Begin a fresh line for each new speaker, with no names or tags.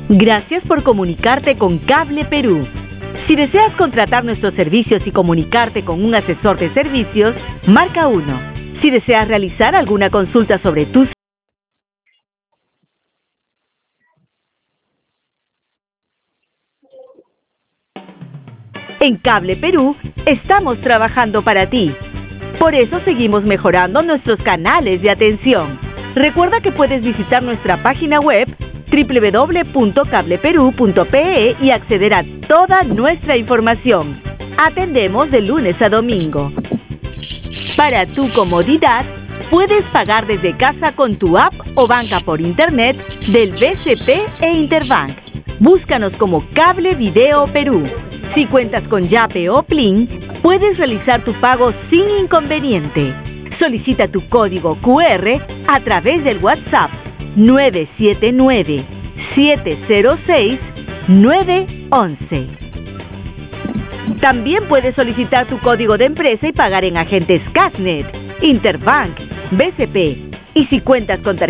Gracias por comunicarte con Cable Perú. Si deseas contratar nuestros servicios y comunicarte con un asesor de servicios, marca 1. Si deseas realizar alguna consulta sobre tus En Cable Perú estamos trabajando para ti. Por eso seguimos mejorando nuestros canales de atención. Recuerda que puedes visitar nuestra página web www.cableperú.pe y acceder a toda nuestra información. Atendemos de lunes a domingo. Para tu comodidad, puedes pagar desde casa con tu app o banca por internet del BCP e Interbank. Búscanos como Cable Video Perú. Si cuentas con Yape o Plin, puedes realizar tu pago sin inconveniente. Solicita tu código QR a través del WhatsApp 979-706-911. También puedes solicitar tu código de empresa y pagar en agentes Casnet, Interbank, BCP. Y si cuentas con tarjeta